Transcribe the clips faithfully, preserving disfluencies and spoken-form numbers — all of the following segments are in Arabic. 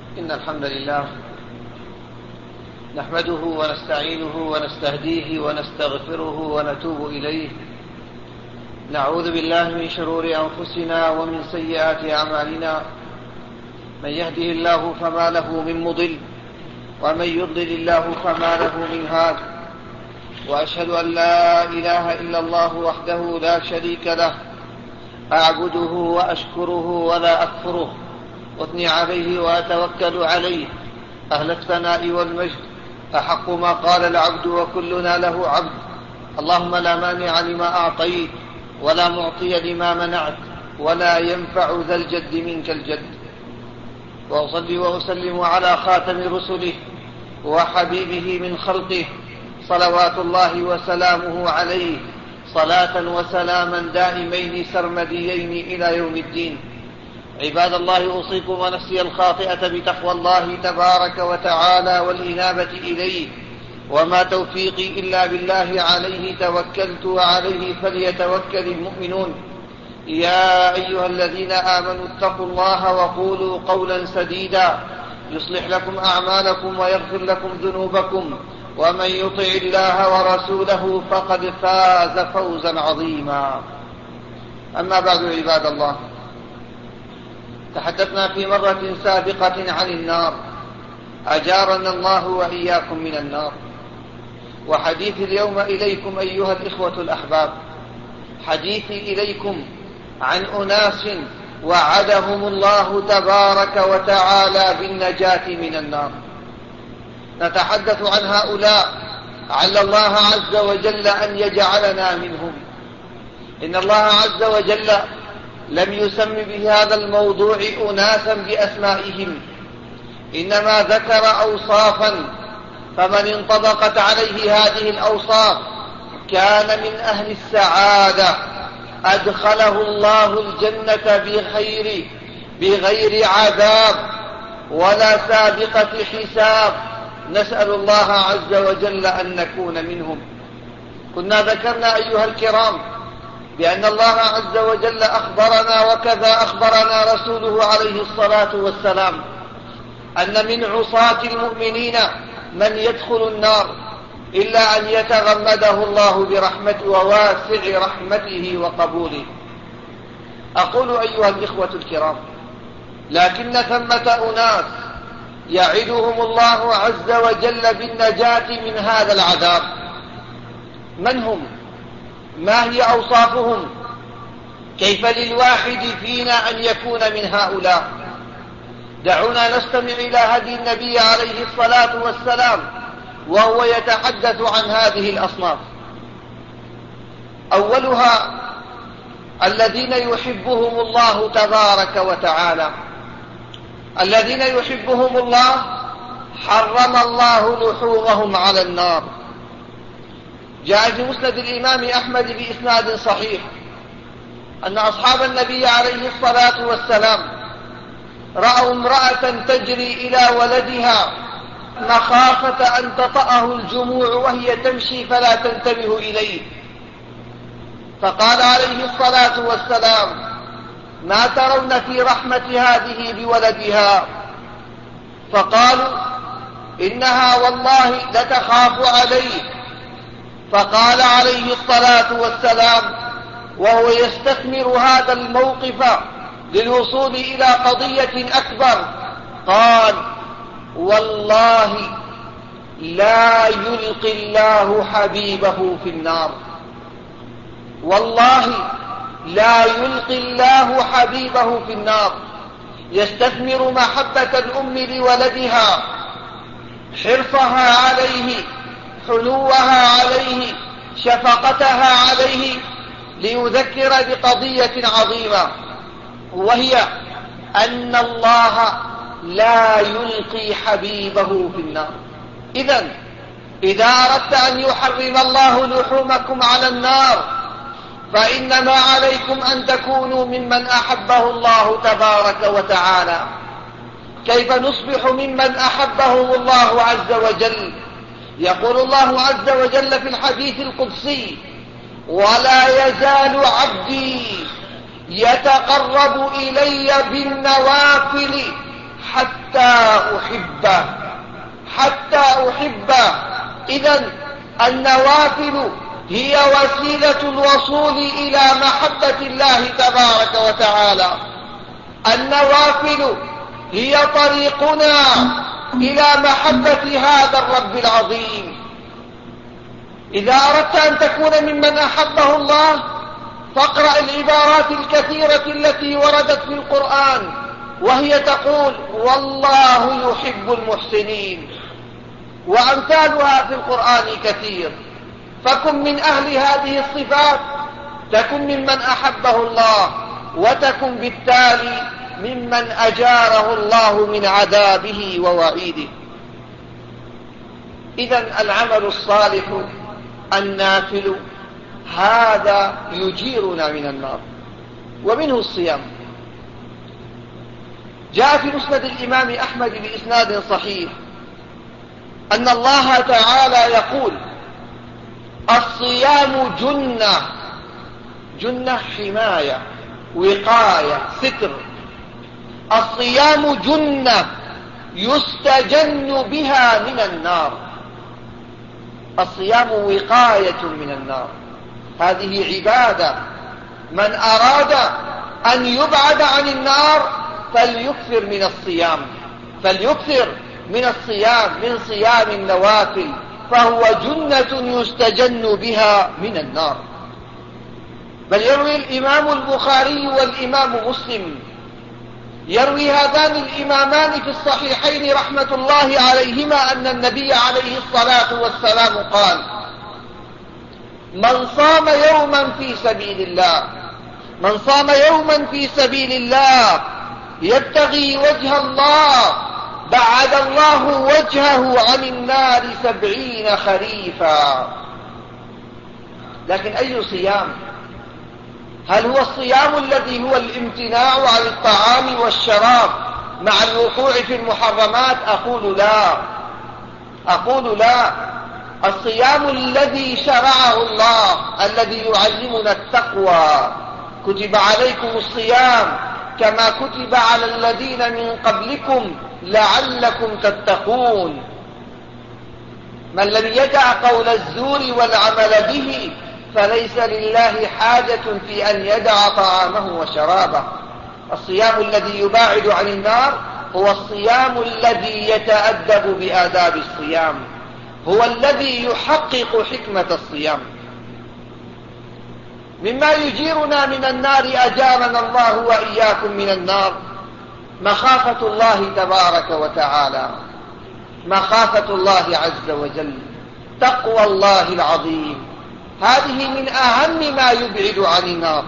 إن الحمد لله نحمده ونستعينه ونستهديه ونستغفره ونتوب إليه. نعوذ بالله من شرور أنفسنا ومن سيئات أعمالنا، من يهده الله فما له من مضل، ومن يضلل الله فما له من هاد. وأشهد أن لا إله إلا الله وحده لا شريك له، أعبده وأشكره ولا أكفره، أثني عليه وأتوكل عليه، أهل الثناء والمجد، أحق ما قال العبد وكلنا له عبد. اللهم لا مانع لما أعطيت ولا معطي لما منعت ولا ينفع ذا الجد منك الجد. وأصلي وأسلم على خاتم رسله وحبيبه من خلقه، صلوات الله وسلامه عليه، صلاة وسلاما دائمين سرمديين إلى يوم الدين. عباد الله، أوصيكم ونفسي الخاطئة بتقوى الله تبارك وتعالى والإنابة إليه، وما توفيقي إلا بالله، عليه توكلت وعليه فليتوكل المؤمنون. يا أيها الذين آمنوا اتقوا الله وقولوا قولا سديدا يصلح لكم أعمالكم ويغفر لكم ذنوبكم، ومن يطع الله ورسوله فقد فاز فوزا عظيما. أما بعد، عباد الله، تحدثنا في مرة سابقة عن النار، أجارنا الله وإياكم من النار. وحديثي اليوم إليكم أيها الإخوة الأحباب، حديثي إليكم عن أناس وعدهم الله تبارك وتعالى بالنجاة من النار. نتحدث عن هؤلاء، عل الله عز وجل أن يجعلنا منهم. إن الله عز وجل لم يسم بهذا الموضوع أناسا بأسمائهم، إنما ذكر أوصافا، فمن انطبقت عليه هذه الأوصاف كان من أهل السعادة، أدخله الله الجنة بخير بغير عذاب ولا سابقة حساب. نسأل الله عز وجل أن نكون منهم. كنا ذكرنا أيها الكرام بأن الله عز وجل أخبرنا، وكذا أخبرنا رسوله عليه الصلاة والسلام، أن من عصاة المؤمنين من يدخل النار إلا أن يتغمده الله برحمته وواسع رحمته وقبوله. أقول أيها الإخوة الكرام، لكن ثمة أناس يعدهم الله عز وجل بالنجاة من هذا العذاب. من هم؟ ما هي أوصافهم؟ كيف للواحد فينا أن يكون من هؤلاء؟ دعونا نستمع إلى هدي النبي عليه الصلاة والسلام وهو يتحدث عن هذه الأصناف. أولها الذين يحبهم الله تبارك وتعالى. الذين يحبهم الله حرم الله لحومهم على النار. جاء في مسند الإمام أحمد بإسناد صحيح أن أصحاب النبي عليه الصلاة والسلام رأوا امرأة تجري إلى ولدها مخافة أن تطأه الجموع وهي تمشي فلا تنتبه إليه، فقال عليه الصلاة والسلام: ما ترون في رحمة هذه بولدها؟ فقالوا: إنها والله لتخاف عليه. فقال عليه الصلاة والسلام وهو يستثمر هذا الموقف للوصول إلى قضية أكبر، قال: والله لا يلقي الله حبيبه في النار. والله لا يلقي الله حبيبه في النار. يستثمر محبة الأم لولدها، حرصها عليه، حنوها عليه، شفقتها عليه، ليذكر بقضية عظيمة، وهي أن الله لا يلقي حبيبه في النار. إذن إذا أردت أن يحرم الله لحومكم على النار فإنما عليكم أن تكونوا ممن أحبه الله تبارك وتعالى. كيف نصبح ممن أحبهم الله عز وجل؟ يقول الله عز وجل في الحديث القدسي: ولا يزال عبدي يتقرب إلي بالنوافل حتى أحبه حتى أحبه. إذن النوافل هي وسيلة الوصول إلى محبة الله تبارك وتعالى. النوافل هي طريقنا إلى محبة هذا الرب العظيم. إذا أردت أن تكون ممن أحبه الله فاقرأ العبارات الكثيرة التي وردت في القرآن وهي تقول والله يحب المحسنين، وأمثالها في القرآن كثير. فكن من أهل هذه الصفات تكن ممن أحبه الله، وتكن بالتالي ممن أجاره الله من عذابه ووعيده. إذن العمل الصالح النافل هذا يجيرنا من النار، ومنه الصيام. جاء في مسند الإمام أحمد بإسناد صحيح أن الله تعالى يقول الصيام جنة، جنة حماية وقاية ستر. الصيام جنة يستجن بها من النار. الصيام وقاية من النار، هذه عبادة. من أراد أن يبعد عن النار فليكثر من الصيام، فليكثر من الصيام، من صيام النوافل، فهو جنة يستجن بها من النار. بل يروي الإمام البخاري والإمام مسلم، يروي هذان الإمامان في الصحيحين رحمة الله عليهما أن النبي عليه الصلاة والسلام قال من صام يوما في سبيل الله من صام يوما في سبيل الله يبتغي وجه الله بعد الله وجهه عن النار سبعين خريفا. لكن أي صيام؟ هل هو الصيام الذي هو الامتناع عن الطعام والشراب مع الوقوع في المحرمات؟ أقول لا، أقول لا. الصيام الذي شرعه الله، الذي يعلمنا التقوى. كتب عليكم الصيام كما كتب على الذين من قبلكم لعلكم تتقون. من لم يدع قول الزور والعمل به فليس لله حاجة في أن يدع طعامه وشرابه. الصيام الذي يباعد عن النار هو الصيام الذي يتأدب بآداب الصيام، هو الذي يحقق حكمة الصيام. مما يجيرنا من النار أجارنا الله وإياكم من النار مخافة الله تبارك وتعالى، مخافة الله عز وجل، تقوى الله العظيم. هذه من أهم ما يبعد عن النار.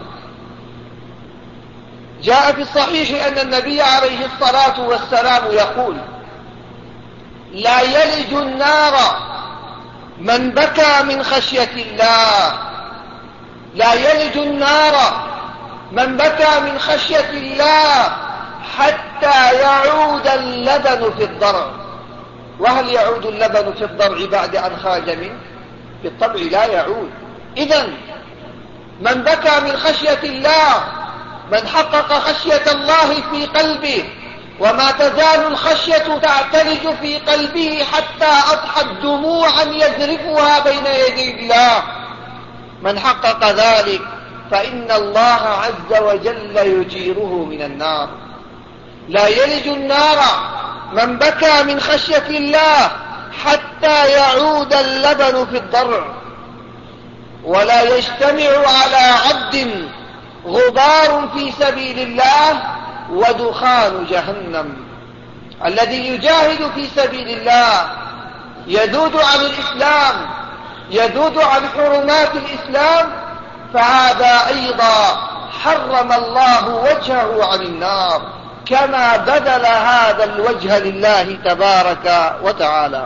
جاء في الصحيح أن النبي عليه الصلاة والسلام يقول لا يلج النار من بكى من خشية الله، لا يلج النار من بكى من خشية الله حتى يعود اللبن في الضرع. وهل يعود اللبن في الضرع بعد أن خرج منه؟ بالطبع لا يعود. إذن من بكى من خشية الله، من حقق خشية الله في قلبه، وما تزال الخشية تعتلج في قلبه حتى أضحت دموعا يذرفها بين يدي الله، من حقق ذلك فإن الله عز وجل يجيره من النار. لا يلج النار من بكى من خشية الله حتى يعود اللبن في الضرع. ولا يجتمع على عبد غبار في سبيل الله ودخان جهنم. الذي يجاهد في سبيل الله يذود عن الإسلام، يذود عن حرمات الإسلام، فهذا أيضا حرم الله وجهه عن النار كما بذل هذا الوجه لله تبارك وتعالى.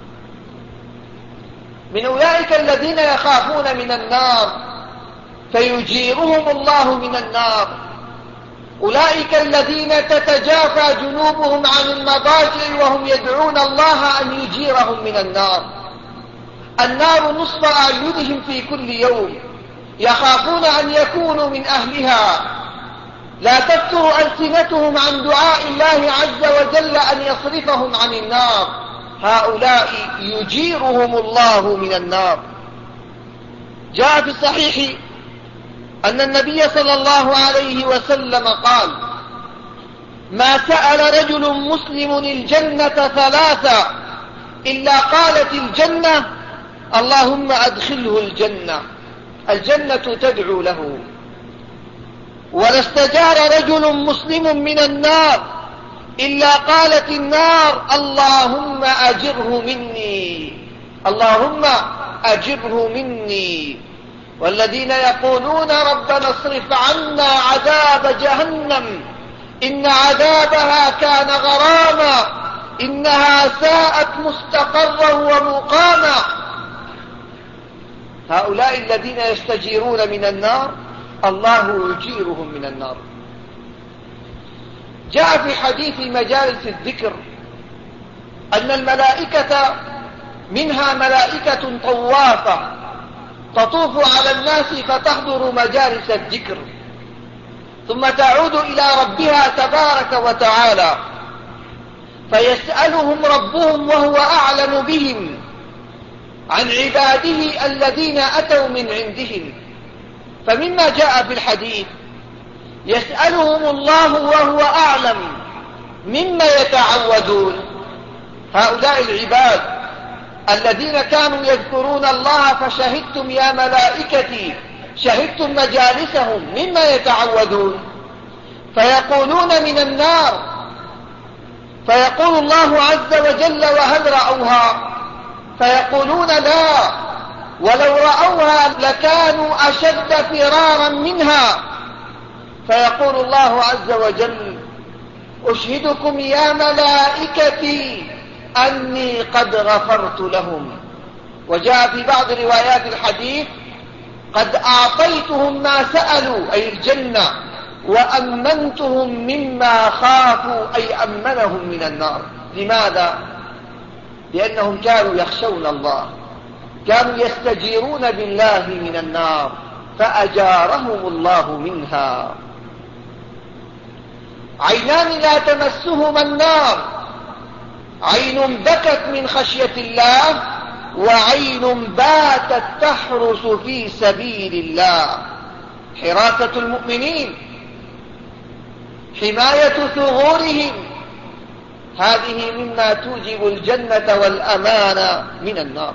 من أولئك الذين يخافون من النار فيجيرهم الله من النار أولئك الذين تتجافى جنوبهم عن المضاجع وهم يدعون الله أن يجيرهم من النار. النار نصب أعينهم في كل يوم، يخافون أن يكونوا من أهلها، لا تفتر ألسنتهم عن دعاء الله عز وجل أن يصرفهم عن النار، هؤلاء يجيرهم الله من النار. جاء في الصحيح أن النبي صلى الله عليه وسلم قال: ما سأل رجل مسلم الجنة ثلاثة إلا قالت الجنة اللهم أدخله الجنة، الجنة تدعو له. ولا استجار رجل مسلم من النار إلا قالت النار اللهم أجره مني، اللهم أجره مني. والذين يقولون ربنا اصرف عنا عذاب جهنم إن عذابها كان غراما إنها ساءت مستقرا ومقاما، هؤلاء الذين يستجيرون من النار الله يجيرهم من النار. جاء في حديث مجالس الذكر أن الملائكة منها ملائكة طوافة تطوف على الناس فتحضر مجالس الذكر ثم تعود إلى ربها تبارك وتعالى فيسألهم ربهم وهو أعلم بهم عن عباده الذين أتوا من عندهم. فمما جاء في الحديث يسألهم الله وهو أعلم مما يتعودون، هؤلاء العباد الذين كانوا يذكرون الله فشهدتم يا ملائكتي شهدتم مجالسهم مما يتعودون، فيقولون من النار، فيقول الله عز وجل وهل رأوها؟ فيقولون لا، ولو رأوها لكانوا أشد فرارا منها. فيقول الله عز وجل أشهدكم يا ملائكتي أني قد غفرت لهم. وجاء في بعض روايات الحديث قد أعطيتهم ما سألوا أي الجنة وأمنتهم مما خافوا أي أمنهم من النار. لماذا؟ لأنهم كانوا يخشون الله، كانوا يستجيرون بالله من النار فأجارهم الله منها. عينان لا تمسهما النار، عين بكت من خشية الله وعين باتت تحرس في سبيل الله. حراسة المؤمنين، حماية ثغورهم، هذه مما توجب الجنة والأمان من النار.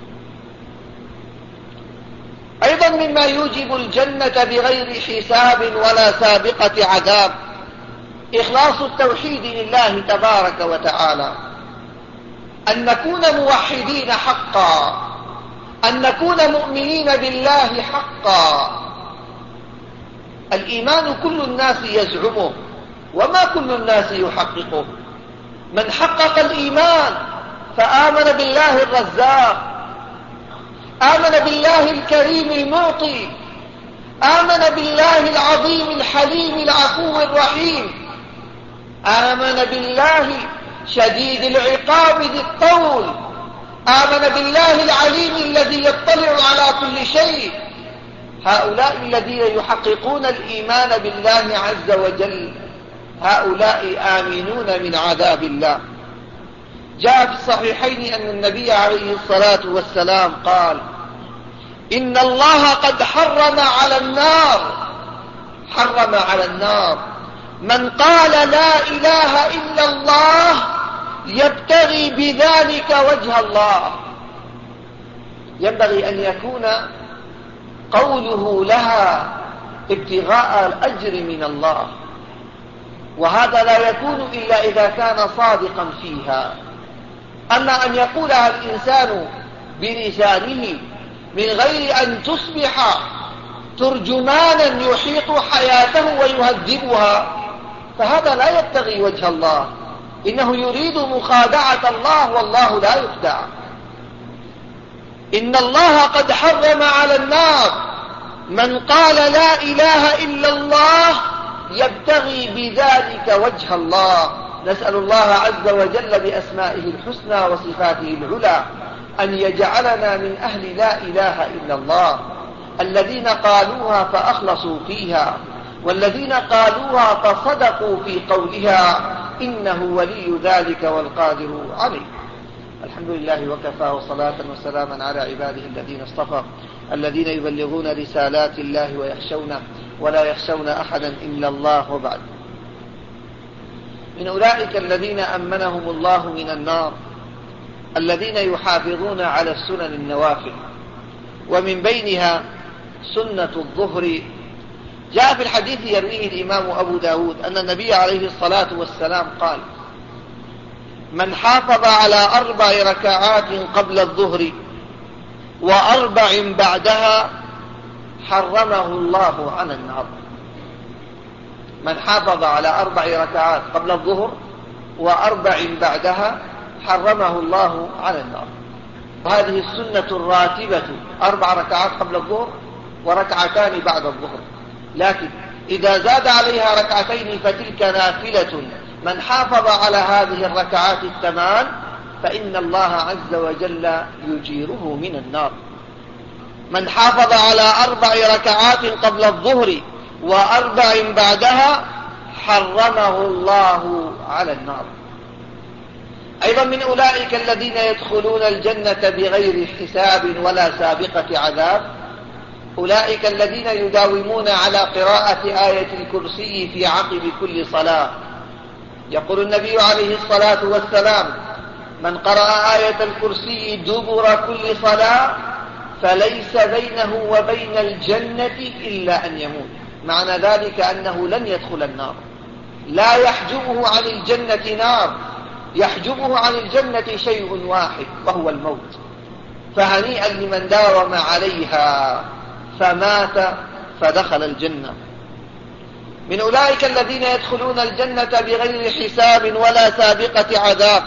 أيضا مما يوجب الجنة بغير حساب ولا سابقة عذاب إخلاص التوحيد لله تبارك وتعالى، أن نكون موحدين حقا، أن نكون مؤمنين بالله حقا. الإيمان كل الناس يزعمه وما كل الناس يحققه. من حقق الإيمان فآمن بالله الرزاق، آمن بالله الكريم المعطي، آمن بالله العظيم الحليم العفو الرحيم، آمن بالله شديد العقاب ذي الطول، آمن بالله العليم الذي يطلع على كل شيء. هؤلاء الذين يحققون الإيمان بالله عز وجل هؤلاء آمنون من عذاب الله. جاء في الصحيحين أن النبي عليه الصلاة والسلام قال إن الله قد حرم على النار حرم على النار من قال لا إله إلا الله يبتغي بذلك وجه الله. ينبغي أن يكون قوله لها ابتغاء الأجر من الله، وهذا لا يكون إلا إذا كان صادقا فيها. أما أن يقولها الإنسان بلسانه من غير أن تصبح ترجمانا يحيط حياته ويهذبها فهذا لا يبتغي وجه الله، إنه يريد مخادعة الله والله لا يخدع. إن الله قد حرم على النار من قال لا إله إلا الله يبتغي بذلك وجه الله. نسأل الله عز وجل بأسمائه الحسنى وصفاته العلى أن يجعلنا من أهل لا إله إلا الله الذين قالوها فأخلصوا فيها والذين قالوها فصدقوا في قولها إنه ولي ذلك والقادر عليه. الحمد لله وكفى، وصلاة وسلاما على عباده الذين اصطفى الذين يبلغون رسالات الله ويخشونه ولا يخشون أحدا إلا الله. وبعد، من أولئك الذين أمنهم الله من النار الذين يحافظون على السنن النوافل، ومن بينها سنة الظهر. جاء في الحديث يرويه الإمام أبو داود أن النبي عليه الصلاة والسلام قال: من حافظ على أربع ركعات قبل الظهر وأربع بعدها حرمه الله على النار. من حافظ على أربع ركعات قبل الظهر وأربع بعدها حرمه الله على النار. وهذه السنة الراتبة، أربع ركعات قبل الظهر وركعتان بعد الظهر، لكن إذا زاد عليها ركعتين فتلك نافلة. من حافظ على هذه الركعات الثمان فإن الله عز وجل يجيره من النار. من حافظ على أربع ركعات قبل الظهر وأربع بعدها حرمه الله على النار. أيضا من أولئك الذين يدخلون الجنة بغير حساب ولا سابقة عذاب أولئك الذين يداومون على قراءة آية الكرسي في عقب كل صلاة. يقول النبي عليه الصلاة والسلام: من قرأ آية الكرسي دبر كل صلاة فليس بينه وبين الجنة إلا أن يموت. معنى ذلك أنه لن يدخل النار، لا يحجبه عن الجنة نار، يحجبه عن الجنة شيء واحد وهو الموت. فهنيئا لمن داوم عليها فمات فدخل الجنة. من أولئك الذين يدخلون الجنة بغير حساب ولا سابقة عذاب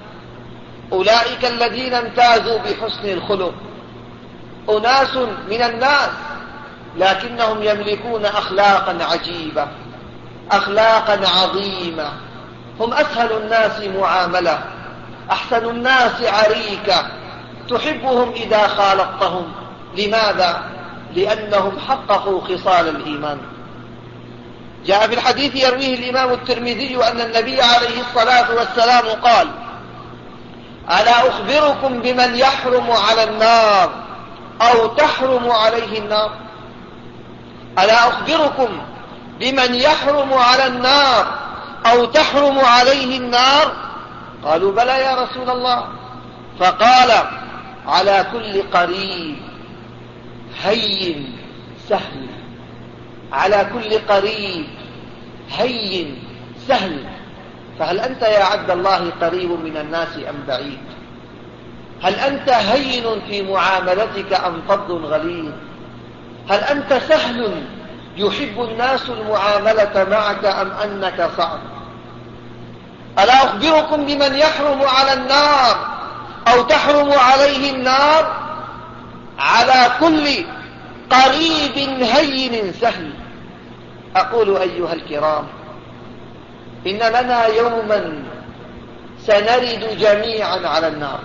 أولئك الذين امتازوا بحسن الخلق. أناس من الناس لكنهم يملكون أخلاقا عجيبة، أخلاقا عظيمة. هم أسهل الناس معاملة، أحسن الناس عريكة، تحبهم إذا خالطتهم. لماذا؟ لأنهم حققوا خصال الإيمان. جاء في الحديث يرويه الإمام الترمذي أن النبي عليه الصلاة والسلام قال: ألا أخبركم بمن يحرم على النار أو تحرم عليه النار؟ ألا أخبركم بمن يحرم على النار أو تحرم عليه النار؟ قالوا: بلى يا رسول الله. فقال: على كل قريب هين سهل، على كل قريب هين سهل. فهل أنت يا عبد الله قريب من الناس أم بعيد؟ هل أنت هين في معاملتك أم فظ غليظ؟ هل أنت سهل يحب الناس المعاملة معك أم أنك صعب؟ ألا أخبركم بمن يحرم على النار أو تحرم عليه النار؟ على كل قريب هين سهل. أقول أيها الكرام: إن لنا يوما سنرد جميعا على النار،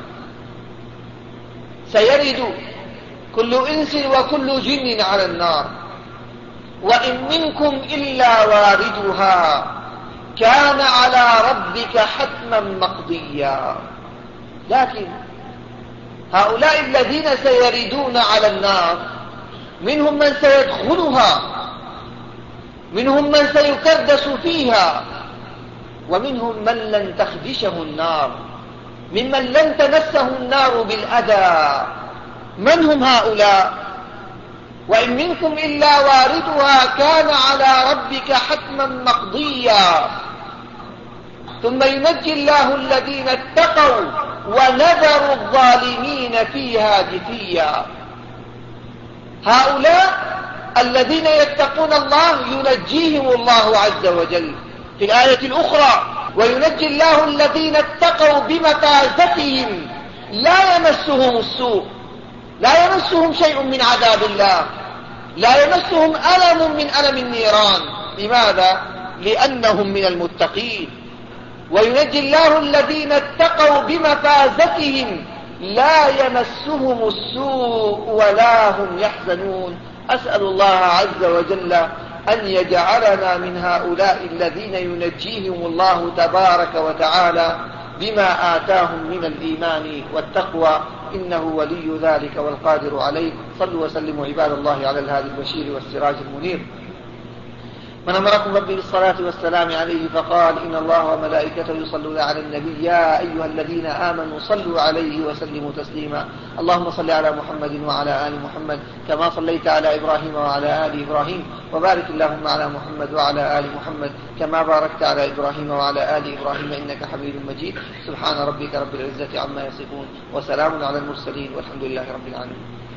سيرد كل إنس وكل جن على النار، وإن منكم إلا واردها كان على ربك حتما مقضيا. لكن هؤلاء الذين سيردون على النار منهم من سيدخلها، منهم من سيكدس فيها، ومنهم من لن تخدشه النار، ممن لن تمسه النار بالأذى. من هم هؤلاء؟ وإن منكم إلا واردها كان على ربك حتما مقضيا. ثم ينجي الله الذين اتقوا ونذر الظالمين فيها جثيا. هؤلاء الذين يتقون الله ينجيهم الله عز وجل في الآية الأخرى: وينجي الله الذين اتقوا بمفازتهم لا يمسهم السوء، لا يمسهم شيء من عذاب الله، لا يمسهم ألم من ألم النيران. لماذا؟ لأنهم من المتقين. وينجي الله الذين اتقوا بمفازتهم لا يمسهم السوء ولا هم يحزنون. أسأل الله عز وجل أن يجعلنا من هؤلاء الذين ينجيهم الله تبارك وتعالى بما آتاهم من الإيمان والتقوى، إنه ولي ذلك والقادر عليه. صلوا وسلموا عباد الله على الهادي البشير والسراج المنير، من أمركم ربي بالصلاة والسلام عليه فقال: إن الله وملائكته يصلون على النبي يا أيها الذين آمنوا صلوا عليه وسلموا تسليما. اللهم صل على محمد وعلى آل محمد كما صليت على إبراهيم وعلى آل إبراهيم، وبارك اللهم على محمد وعلى آل محمد كما باركت على إبراهيم وعلى آل إبراهيم إنك حميد مجيد. سبحان ربك رب العزة عما يصفون، وسلام على المرسلين، والحمد لله رب العالمين.